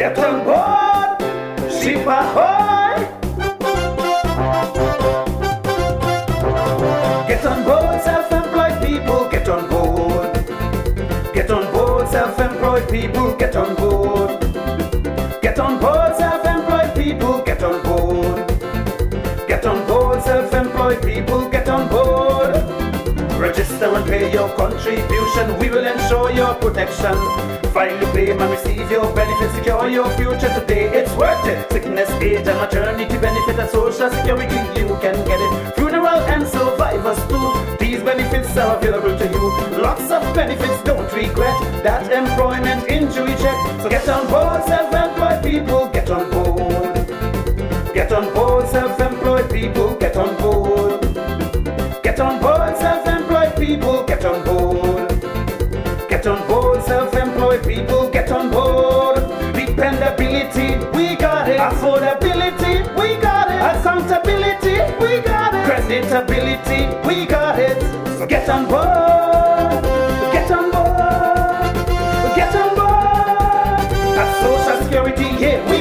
Get on board, ship ahoy. Get on board, self-employed people, get on board. Get on board, self-employed people, get on board. Get on board, self-employed people, get on board. Get on board, self-employed people, get on board. Register and pay your contribution, we will ensure your protection. File your claim and receive your benefits, secure your future today, it's worth it. Sickness, age and maternity benefit and social security, you can get it. Funeral and survivors too, these benefits are available to you. Lots of benefits, don't regret that employment injury check. So get on board, self-employed people, get on board. Get on board, self-employed people, get on board. Get on board, self-employed people, get on board. Get on board, self-employed people, get on board. Dependability, we got it. Affordability, we got it. Accountability, we got it. Creditability, we got it. So get on board, get on board, get on board. At Social Security, yeah,